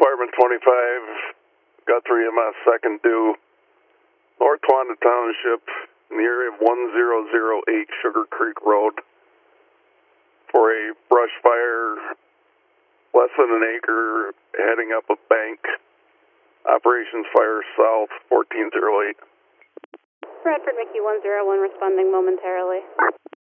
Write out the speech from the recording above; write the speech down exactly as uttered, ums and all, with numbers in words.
Department twenty-five, Guthrie M S second due, North Wanda Township, in the area of one zero zero eight Sugar Creek Road, for a brush fire less than an acre heading up a bank. Operations Fire South, fourteen oh eight. Bradford Mickey one zero one responding momentarily.